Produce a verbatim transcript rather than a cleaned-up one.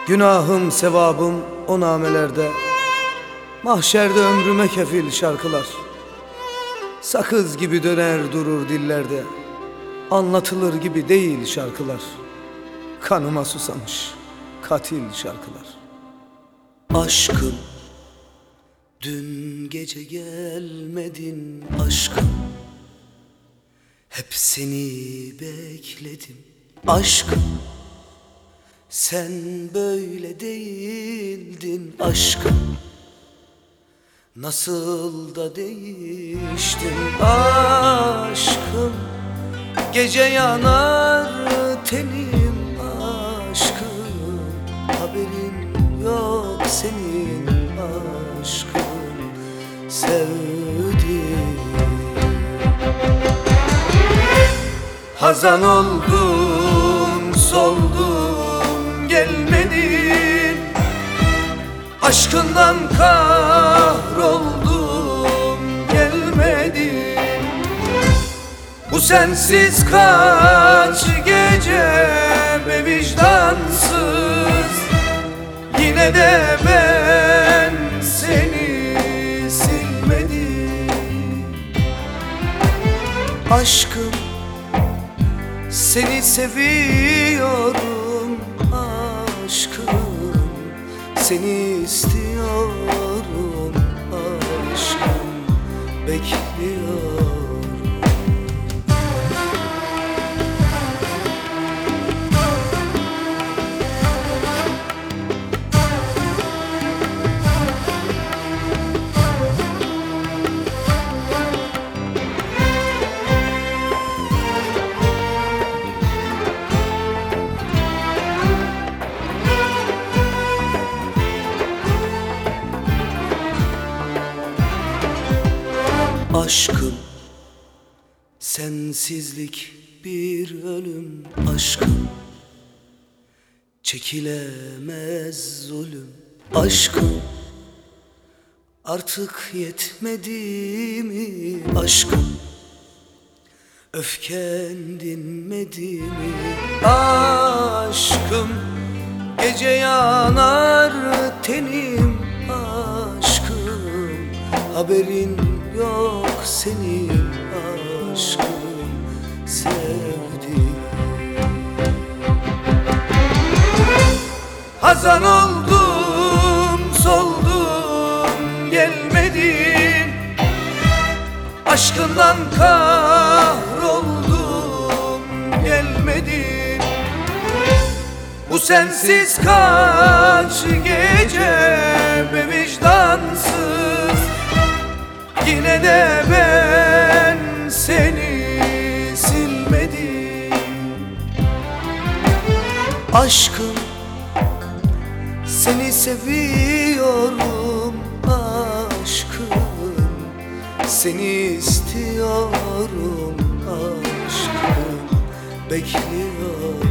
Günahım sevabım o namelerde, mahşerde ömrüme kefil şarkılar. Sakız gibi döner durur dillerde, anlatılır gibi değil şarkılar. Kanıma susamış katil şarkılar. Aşkım, dün gece gelmedin aşkım, hep seni bekledim aşkım. Sen böyle değildin aşkım, nasıl da değiştin aşkım. Gece yanar tenim aşkım, haberin yok senin aşkım. Sevdim, hazan oldum, soldum, gelmedin. Aşkından kahroldum, gelmedin. Bu sensiz kaç gece be vicdansız, yine de ben seni silmedim. Aşkım, seni seviyorum aşkım, seni istiyorum aşkım, bekliyorum. Aşkım, sensizlik bir ölüm aşkım, çekilemez zulüm aşkım. Artık yetmedi mi aşkım, öfken dinmedi mi aşkım. Gece yanar tenim aşkım, haberin yok senin aşkım. Sevdim, hazan oldum, soldum, gelmedin. Aşkından kahroldum, gelmedin. Bu sensiz kaç gece be vicdansız, yine de ben seni silmedim. Aşkım, seni seviyorum aşkım, seni istiyorum aşkım, bekliyorum.